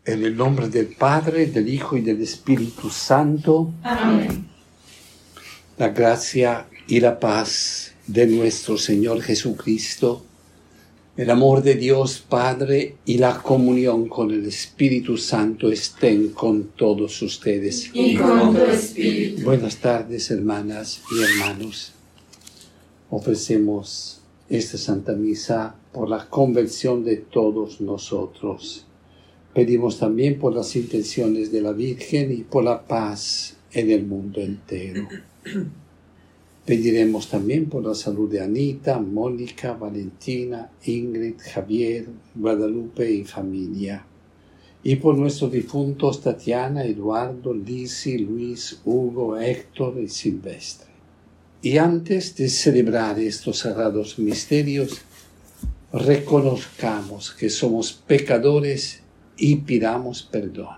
En el nombre del Padre, del Hijo y del Espíritu Santo. Amén. La gracia y la paz de nuestro Señor Jesucristo, el amor de Dios Padre y la comunión con el Espíritu Santo estén con todos ustedes. Y con tu espíritu. Buenas tardes, hermanas y hermanos. Ofrecemos esta Santa Misa por la conversión de todos nosotros. Pedimos también por las intenciones de la Virgen y por la paz en el mundo entero. Pediremos también por la salud de Anita, Mónica, Valentina, Ingrid, Javier, Guadalupe y familia. Y por nuestros difuntos Tatiana, Eduardo, Lisi, Luis, Hugo, Héctor y Silvestre. Y antes de celebrar estos sagrados misterios, reconozcamos que somos pecadores y pidamos perdón.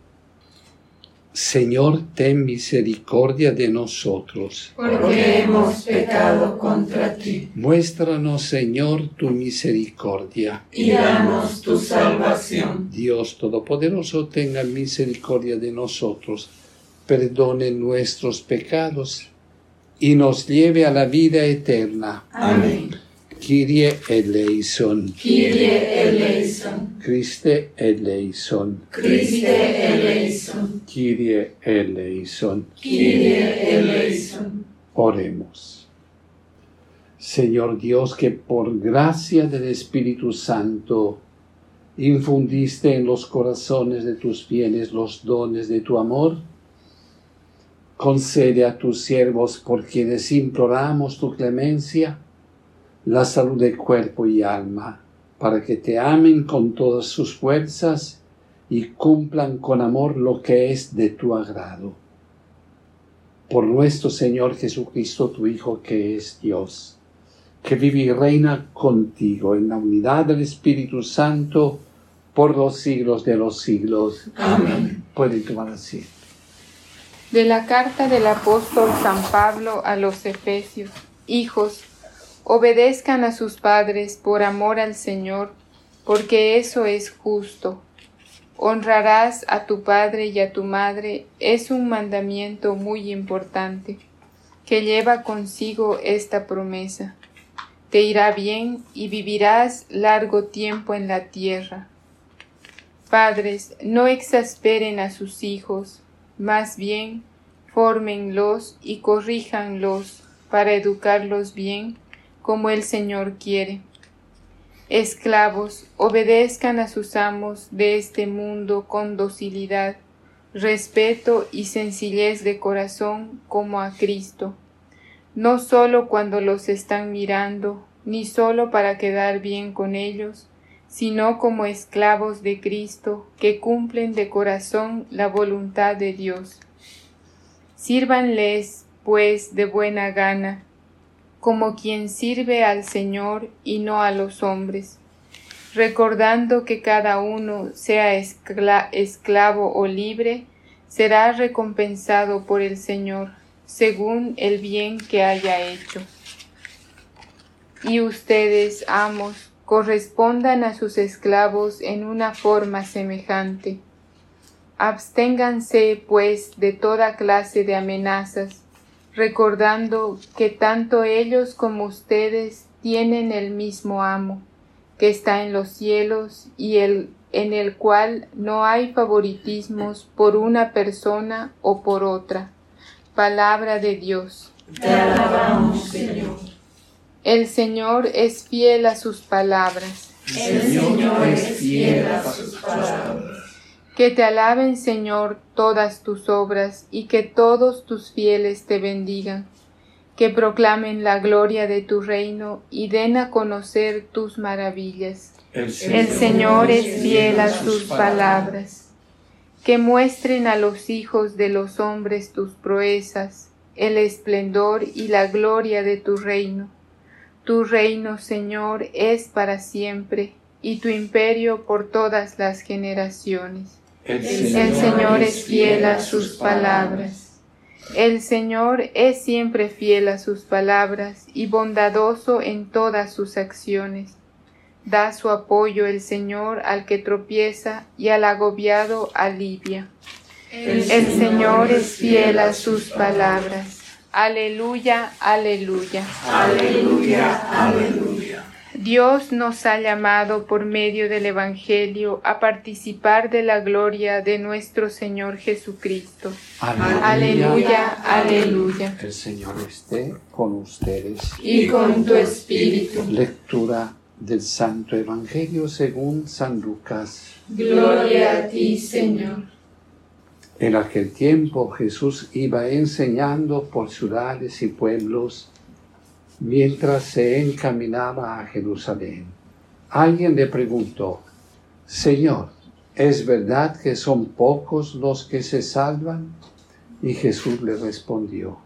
Señor, ten misericordia de nosotros. Porque hemos pecado contra ti. Muéstranos, Señor, tu misericordia. Y danos tu salvación. Dios Todopoderoso, tenga misericordia de nosotros, perdone nuestros pecados y nos lleve a la vida eterna. Amén. Kyrie eleison. Kyrie eleison. Christe eleison. Christe eleison. Kyrie eleison. Kyrie eleison. Oremos. Señor Dios, que por gracia del Espíritu Santo infundiste en los corazones de tus fieles los dones de tu amor, concede a tus siervos, por quienes imploramos tu clemencia, la salud de cuerpo y alma, para que te amen con todas sus fuerzas y cumplan con amor lo que es de tu agrado. Por nuestro Señor Jesucristo, tu Hijo, que es Dios, que vive y reina contigo en la unidad del Espíritu Santo, por los siglos de los siglos. Amén. Pueden tomar asiento. De la carta del apóstol San Pablo a los Efesios. Hijos, obedezcan a sus padres por amor al Señor, porque eso es justo. Honrarás a tu padre y a tu madre es un mandamiento muy importante, que lleva consigo esta promesa: te irá bien y vivirás largo tiempo en la tierra. Padres, no exasperen a sus hijos, más bien fórmenlos y corríjanlos para educarlos bien, como el Señor quiere. Esclavos, obedezcan a sus amos de este mundo con docilidad, respeto y sencillez de corazón como a Cristo, no solo cuando los están mirando, ni solo para quedar bien con ellos, sino como esclavos de Cristo que cumplen de corazón la voluntad de Dios. Sírvanles, pues, de buena gana, como quien sirve al Señor y no a los hombres, recordando que cada uno, sea esclavo o libre, será recompensado por el Señor, según el bien que haya hecho. Y ustedes, amos, correspondan a sus esclavos en una forma semejante. Absténganse, pues, de toda clase de amenazas, recordando que tanto ellos como ustedes tienen el mismo amo, que está en los cielos y en el cual no hay favoritismos por una persona o por otra. Palabra de Dios. Te alabamos, Señor. El Señor es fiel a sus palabras. El Señor es fiel a sus palabras. Que te alaben, Señor, todas tus obras, y que todos tus fieles te bendigan. Que proclamen la gloria de tu reino y den a conocer tus maravillas. El Señor es fiel a sus palabras. Que muestren a los hijos de los hombres tus proezas, el esplendor y la gloria de tu reino. Tu reino, Señor, es para siempre, y tu imperio por todas las generaciones. El Señor es fiel a sus palabras. El Señor es siempre fiel a sus palabras y bondadoso en todas sus acciones. Da su apoyo el Señor al que tropieza y al agobiado alivia. El Señor es fiel a sus palabras. Aleluya, aleluya. Aleluya, aleluya. Dios nos ha llamado por medio del Evangelio a participar de la gloria de nuestro Señor Jesucristo. Aleluya, aleluya. El Señor esté con ustedes. Y con tu espíritu. Lectura del Santo Evangelio según San Lucas. Gloria a ti, Señor. En aquel tiempo Jesús iba enseñando por ciudades y pueblos mientras se encaminaba a Jerusalén. Alguien le preguntó: Señor, ¿es verdad que son pocos los que se salvan? Y Jesús le respondió: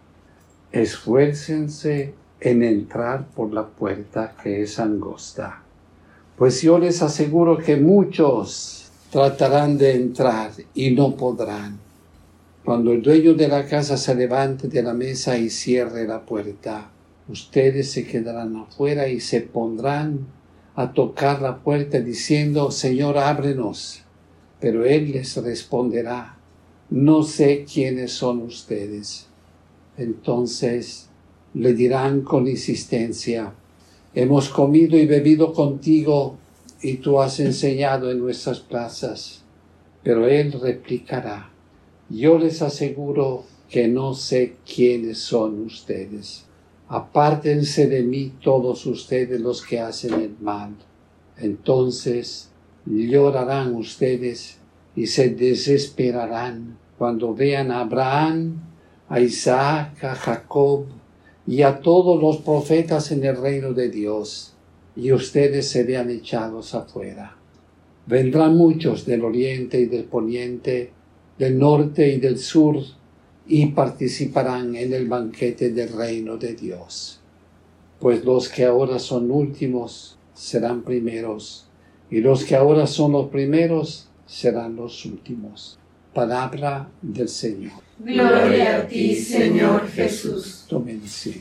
esfuércense en entrar por la puerta que es angosta, pues yo les aseguro que muchos tratarán de entrar y no podrán. Cuando el dueño de la casa se levante de la mesa y cierre la puerta, ustedes se quedarán afuera y se pondrán a tocar la puerta diciendo: Señor, ábrenos. Pero él les responderá: no sé quiénes son ustedes. Entonces le dirán con insistencia: hemos comido y bebido contigo y tú has enseñado en nuestras plazas. Pero él replicará: yo les aseguro que no sé quiénes son ustedes. Apártense de mí todos ustedes los que hacen el mal. Entonces llorarán ustedes y se desesperarán cuando vean a Abraham, a Isaac, a Jacob y a todos los profetas en el reino de Dios, y ustedes se vean echados afuera. Vendrán muchos del oriente y del poniente, del norte y del sur, y participarán en el banquete del reino de Dios. Pues los que ahora son últimos serán primeros, y los que ahora son los primeros serán los últimos. Palabra del Señor. Gloria a ti, Señor Jesús. Tomen asiento.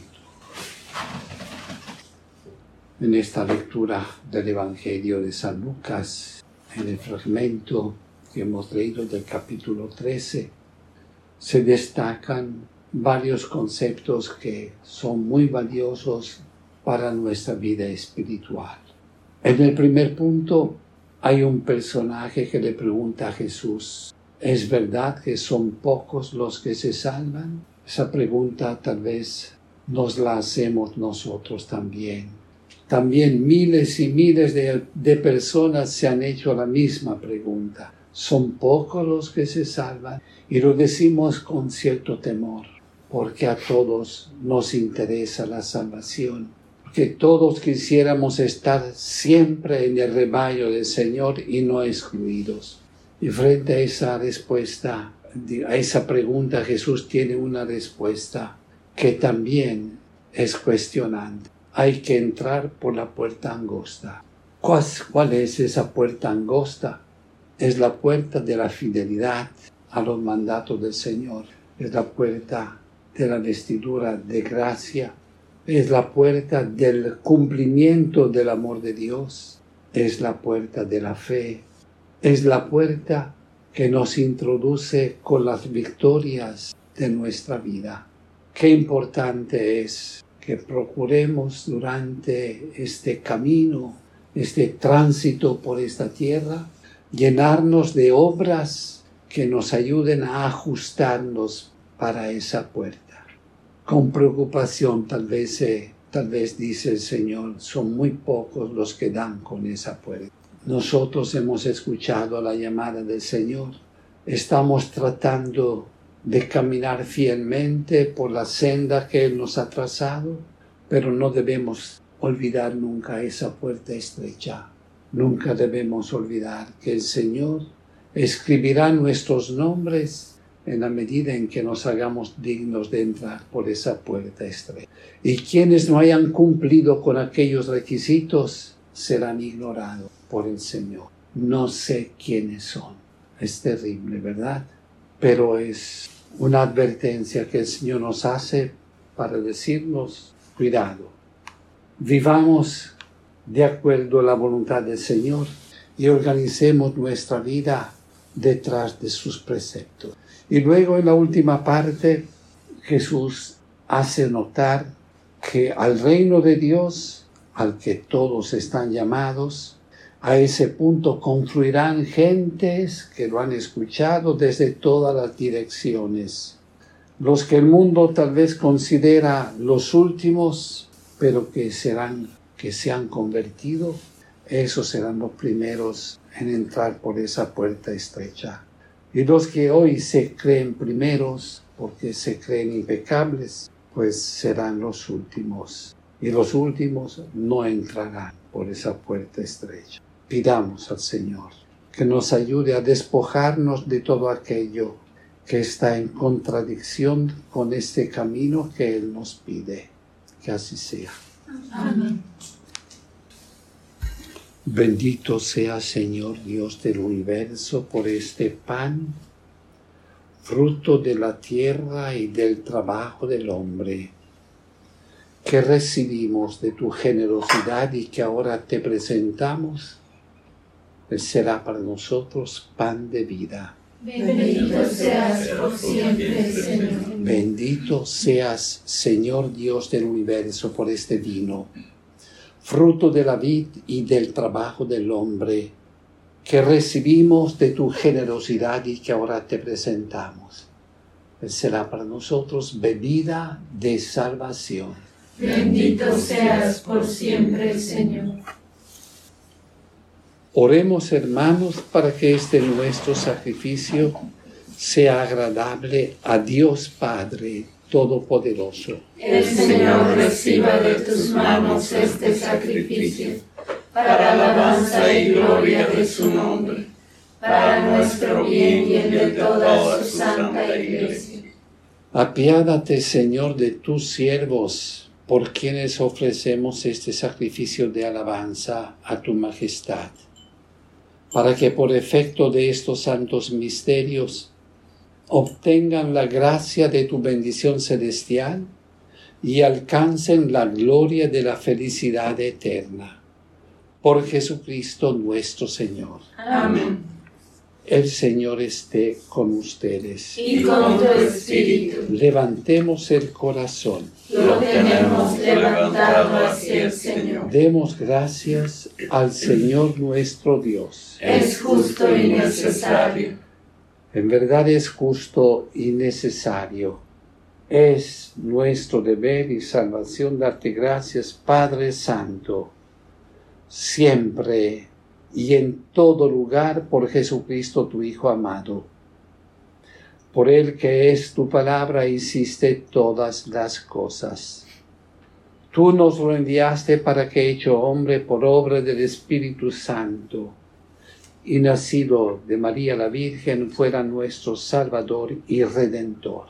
En esta lectura del Evangelio de San Lucas, en el fragmento que hemos leído del capítulo 13, se destacan varios conceptos que son muy valiosos para nuestra vida espiritual. En el primer punto hay un personaje que le pregunta a Jesús: ¿es verdad que son pocos los que se salvan? Esa pregunta tal vez nos la hacemos nosotros también. También miles y miles de personas se han hecho la misma pregunta. ¿Son pocos los que se salvan? Y lo decimos con cierto temor, porque a todos nos interesa la salvación, porque todos quisiéramos estar siempre en el rebaño del Señor y no excluidos. Y frente a esa respuesta, a esa pregunta, Jesús tiene una respuesta que también es cuestionante. Hay que entrar por la puerta angosta. ¿Cuál es esa puerta angosta? Es la puerta de la fidelidad a los mandatos del Señor. Es la puerta de la vestidura de gracia. Es la puerta del cumplimiento del amor de Dios. Es la puerta de la fe. Es la puerta que nos introduce con las victorias de nuestra vida. Qué importante es que procuremos durante este camino, este tránsito por esta tierra, llenarnos de obras que nos ayuden a ajustarnos para esa puerta. Con preocupación tal vez dice el Señor: son muy pocos los que dan con esa puerta. Nosotros hemos escuchado la llamada del Señor. Estamos tratando de caminar fielmente por la senda que Él nos ha trazado, pero no debemos olvidar nunca esa puerta estrecha. Nunca debemos olvidar que el Señor escribirá nuestros nombres en la medida en que nos hagamos dignos de entrar por esa puerta estrecha. Y quienes no hayan cumplido con aquellos requisitos serán ignorados por el Señor. No sé quiénes son. Es terrible, ¿verdad? Pero es una advertencia que el Señor nos hace para decirnos: cuidado, vivamos de acuerdo a la voluntad del Señor y organicemos nuestra vida detrás de sus preceptos. Y luego en la última parte Jesús hace notar que al reino de Dios, al que todos están llamados, a ese punto confluirán gentes que lo han escuchado desde todas las direcciones. Los que el mundo tal vez considera los últimos, pero que se han convertido, esos serán los primeros en entrar por esa puerta estrecha. Y los que hoy se creen primeros, porque se creen impecables, pues serán los últimos. Y los últimos no entrarán por esa puerta estrecha. Pidamos al Señor que nos ayude a despojarnos de todo aquello que está en contradicción con este camino que Él nos pide. Que así sea. Amén. Bendito sea, Señor Dios del universo, por este pan, fruto de la tierra y del trabajo del hombre, que recibimos de tu generosidad y que ahora te presentamos. Él será para nosotros pan de vida. Bendito seas por siempre, Señor. Bendito seas, Señor Dios del universo, por este vino, fruto de la vid y del trabajo del hombre, que recibimos de tu generosidad y que ahora te presentamos. Él será para nosotros bebida de salvación. Bendito seas por siempre, Señor. Oremos, hermanos, para que este nuestro sacrificio sea agradable a Dios Padre Todopoderoso. El Señor reciba de tus manos este sacrificio, para alabanza y gloria de su nombre, para nuestro bien y el de toda su santa Iglesia. Apiádate, Señor, de tus siervos, por quienes ofrecemos este sacrificio de alabanza a tu majestad, para que por efecto de estos santos misterios obtengan la gracia de tu bendición celestial y alcancen la gloria de la felicidad eterna. Por Jesucristo nuestro Señor. Amén. El Señor esté con ustedes. Y con tu espíritu. Levantemos el corazón. Lo tenemos levantado hacia el Señor. Demos gracias al Señor nuestro Dios. Es justo y necesario. En verdad es justo y necesario. Es nuestro deber y salvación darte gracias, Padre Santo, siempre y en todo lugar por Jesucristo tu Hijo amado. Por Él que es tu palabra hiciste todas las cosas. Tú nos lo enviaste para que, hecho hombre por obra del Espíritu Santo, y nacido de María la Virgen, fuera nuestro Salvador y Redentor.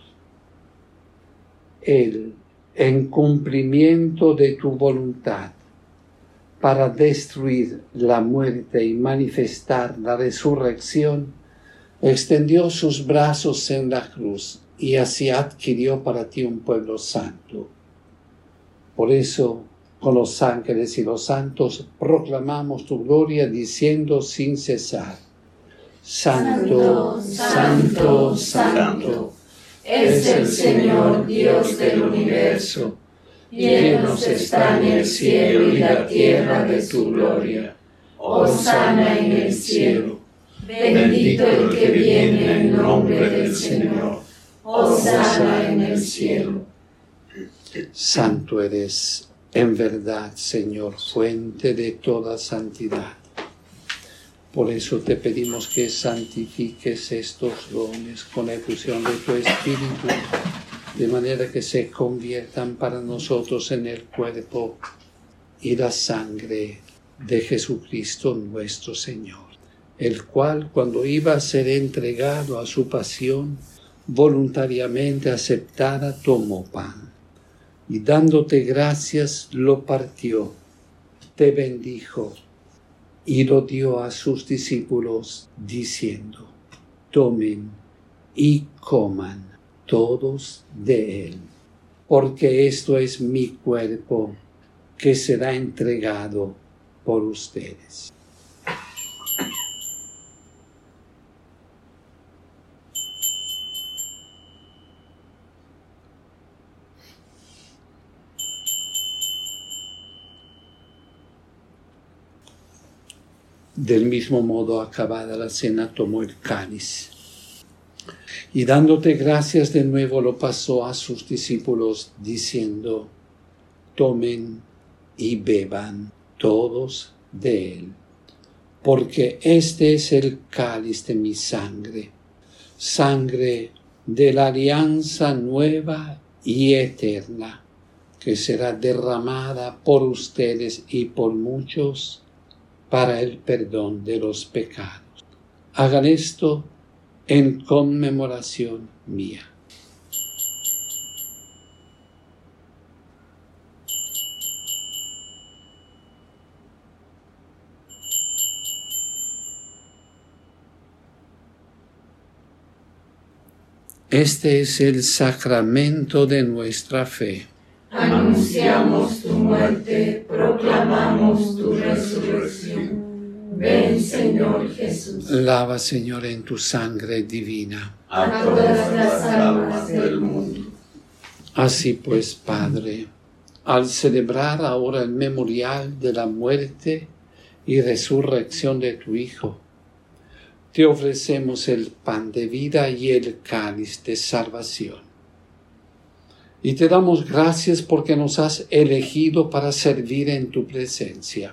Él, en cumplimiento de tu voluntad, para destruir la muerte y manifestar la resurrección, extendió sus brazos en la cruz y así adquirió para ti un pueblo santo. Por eso, con los ángeles y los santos, proclamamos tu gloria diciendo sin cesar: Santo, Santo, Santo, es el Señor Dios del universo. Llenos están el cielo y la tierra de tu gloria. Hosana en el cielo. Bendito el que viene en nombre del Señor. Hosana en el cielo. Santo eres en verdad, Señor, fuente de toda santidad. Por eso te pedimos que santifiques estos dones con la efusión de tu Espíritu, de manera que se conviertan para nosotros en el cuerpo y la sangre de Jesucristo nuestro Señor, el cual, cuando iba a ser entregado a su pasión, voluntariamente aceptada, tomó pan, y dándote gracias lo partió, te bendijo y lo dio a sus discípulos, diciendo: tomen y coman todos de él, porque esto es mi cuerpo que será entregado por ustedes. Del mismo modo, acabada la cena, tomó el cáliz y dándote gracias de nuevo lo pasó a sus discípulos diciendo: tomen y beban todos de él, porque este es el cáliz de mi sangre, sangre de la alianza nueva y eterna, que será derramada por ustedes y por muchos para el perdón de los pecados. Hagan esto en conmemoración mía. Este es el sacramento de nuestra fe. Anunciamos tu muerte, proclamamos tu resurrección. Ven, Señor Jesús. Lava, Señor, en tu sangre divina a todas las almas del mundo. Así pues, Padre, al celebrar ahora el memorial de la muerte y resurrección de tu Hijo, te ofrecemos el pan de vida y el cáliz de salvación. Y te damos gracias porque nos has elegido para servir en tu presencia.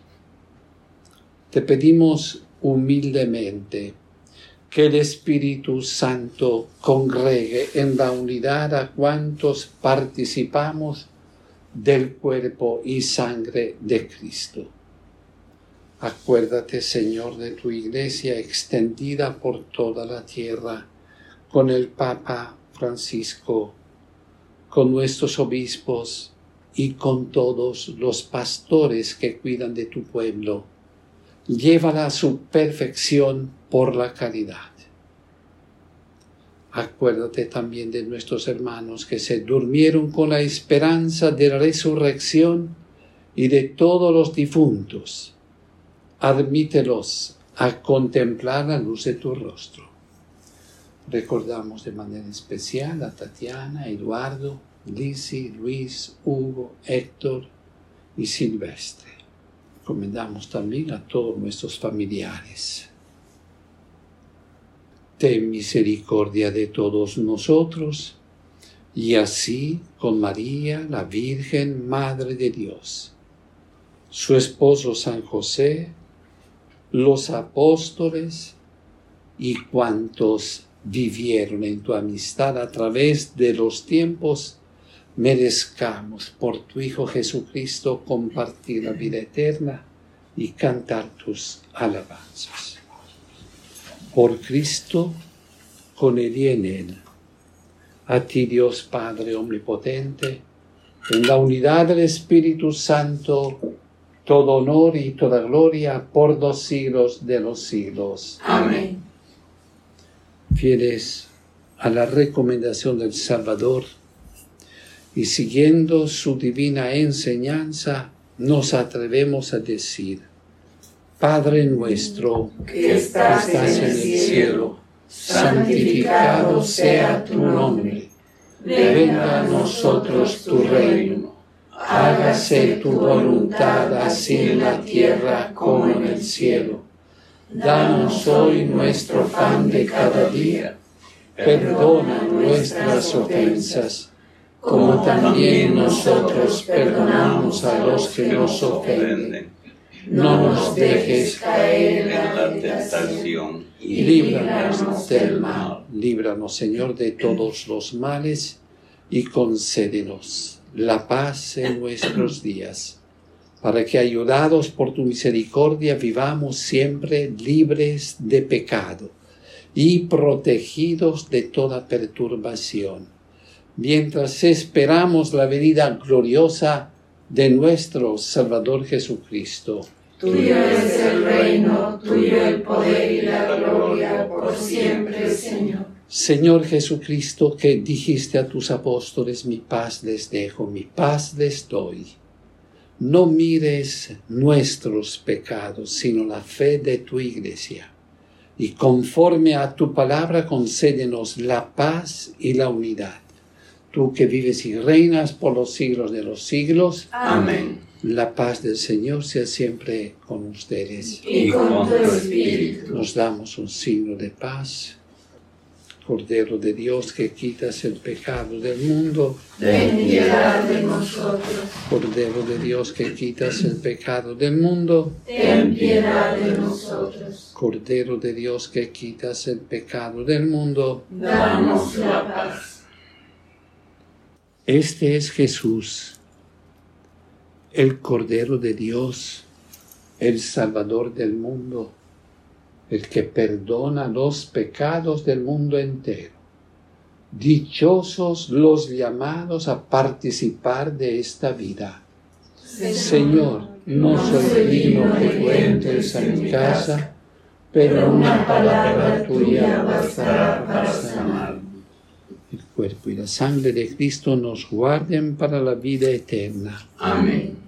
Te pedimos humildemente que el Espíritu Santo congregue en la unidad a cuantos participamos del cuerpo y sangre de Cristo. Acuérdate, Señor, de tu Iglesia extendida por toda la tierra, con el Papa Francisco, con nuestros obispos y con todos los pastores que cuidan de tu pueblo. Llévala a su perfección por la caridad. Acuérdate también de nuestros hermanos que se durmieron con la esperanza de la resurrección y de todos los difuntos. Admítelos a contemplar la luz de tu rostro. Recordamos de manera especial a Tatiana, Eduardo, Lisi, Luis, Hugo, Héctor y Silvestre. Recomendamos también a todos nuestros familiares. Ten misericordia de todos nosotros, y así con María, la Virgen Madre de Dios, su esposo San José, los apóstoles y cuantos vivieron en tu amistad a través de los tiempos, merezcamos por tu Hijo Jesucristo compartir la vida eterna y cantar tus alabanzas. Por Cristo, con Él y en Él, a ti Dios Padre Omnipotente, en la unidad del Espíritu Santo, todo honor y toda gloria por los siglos de los siglos. Amén. Fieles a la recomendación del Salvador y siguiendo su divina enseñanza, nos atrevemos a decir: Padre nuestro que estás en el cielo, santificado sea tu nombre. Venga a nosotros tu reino. Hágase tu voluntad así en la tierra como en el cielo. Danos hoy nuestro pan de cada día. Perdona nuestras ofensas, como también nosotros perdonamos a los que nos ofenden. No nos dejes caer en la tentación y líbranos del mal. Líbranos, Señor, de todos los males y concédenos la paz en nuestros días, para que, ayudados por tu misericordia, vivamos siempre libres de pecado y protegidos de toda perturbación, mientras esperamos la venida gloriosa de nuestro Salvador Jesucristo. Tuyo es el reino, tuyo el poder y la gloria por siempre, Señor. Señor Jesucristo, que dijiste a tus apóstoles: mi paz les dejo, mi paz les doy. no mires nuestros pecados, sino la fe de tu Iglesia. Y conforme a tu palabra, concédenos la paz y la unidad. Tú que vives y reinas por los siglos de los siglos. Amén. La paz del Señor sea siempre con ustedes. Y con tu espíritu. Nos damos un signo de paz. Cordero de Dios, que quitas el pecado del mundo. Ten piedad de nosotros. Cordero de Dios, que quitas el pecado del mundo. Ten piedad de nosotros. Cordero de Dios, que quitas el pecado del mundo. Danos la paz. Este es Jesús, el Cordero de Dios, el Salvador del mundo, el que perdona los pecados del mundo entero. Dichosos los llamados a participar de esta vida. Señor, no soy digno que tú entres a mi casa, pero una palabra tuya bastará para sanarme. El cuerpo y la sangre de Cristo nos guarden para la vida eterna. Amén.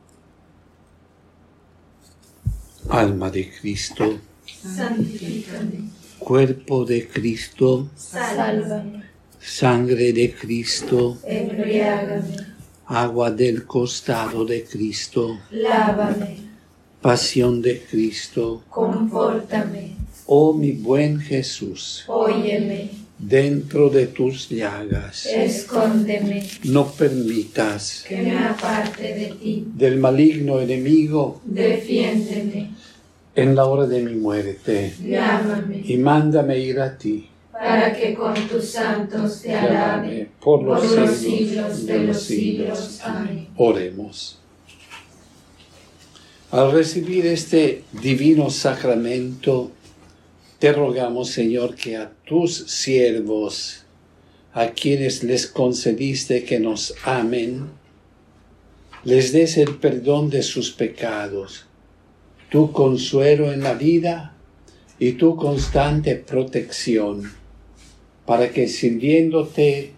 Alma de Cristo, Santifícame. cuerpo de Cristo, Sálvame. sangre de Cristo, Embriágame. agua del costado de Cristo, Lávame. pasión de Cristo. Confórtame. Oh mi buen Jesús, Óyeme. dentro de tus llagas, Escóndeme. no permitas Que me aparte de ti. del maligno enemigo Defiéndeme. en la hora de mi muerte, Llámame. y mándame ir a ti. Para que con tus santos te alabe. por Por los los siglos siglos de los siglos. Amén. Oremos. Al recibir este divino sacramento, te rogamos, Señor, que a tus siervos, a quienes les concediste que nos amen, les des el perdón de sus pecados, tu consuelo en la vida y tu constante protección, para que sirviéndote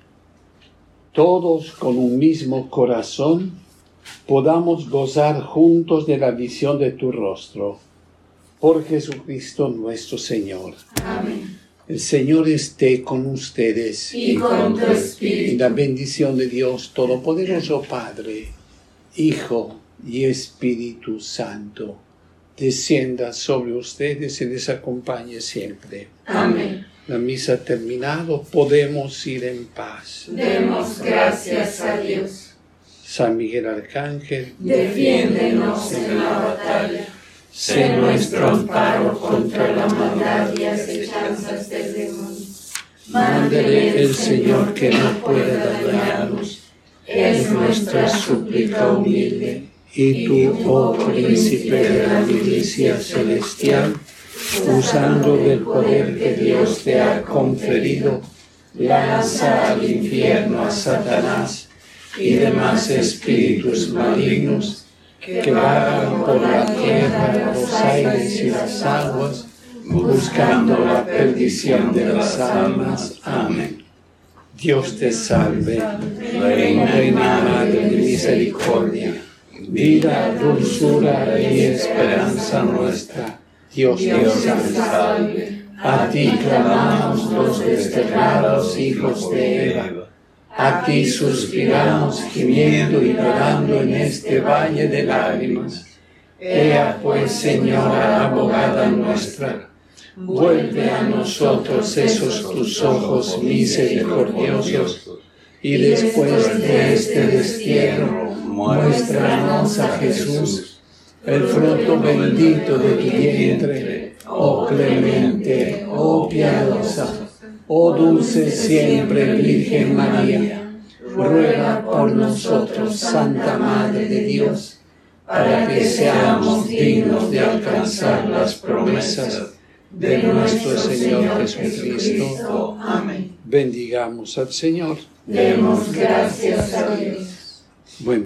todos con un mismo corazón, podamos gozar juntos de la visión de tu rostro. Por Jesucristo nuestro Señor. Amén. El Señor esté con ustedes. Y con tu Y espíritu. la bendición de Dios Todopoderoso, Padre, Hijo y Espíritu Santo, descienda sobre ustedes y les acompañe siempre. Amén. La misa ha terminado, podemos ir en paz. Demos gracias a Dios. San Miguel Arcángel, Defiéndenos en la batalla. Sé nuestro amparo contra la maldad y acechanzas del demonio. mándele el Señor que no pueda dañarnos. Es nuestra súplica humilde. Y tú, oh príncipe de la milicia celestial, usando del poder que Dios te ha conferido, lanza al infierno a Satanás y demás espíritus malignos que vagan por la tierra, los aires y las aguas, buscando la perdición de las almas. Amén. Dios te salve, Reina Madre de misericordia, vida, dulzura y esperanza nuestra. Dios te salve. A ti clamamos los desterrados hijos de Eva. A ti suspiramos gimiendo y llorando en este valle de lágrimas. Ea pues, Señora, abogada nuestra, vuelve a nosotros esos tus ojos misericordiosos, y después de este destierro, muéstranos a Jesús, el fruto bendito de tu vientre, oh clemente, oh piadosa, oh dulce siempre Virgen María, ruega por nosotros, Santa Madre de Dios, para que seamos dignos de alcanzar las promesas de nuestro Señor Jesucristo. Amén. Bendigamos al Señor. Demos gracias a Dios. Buen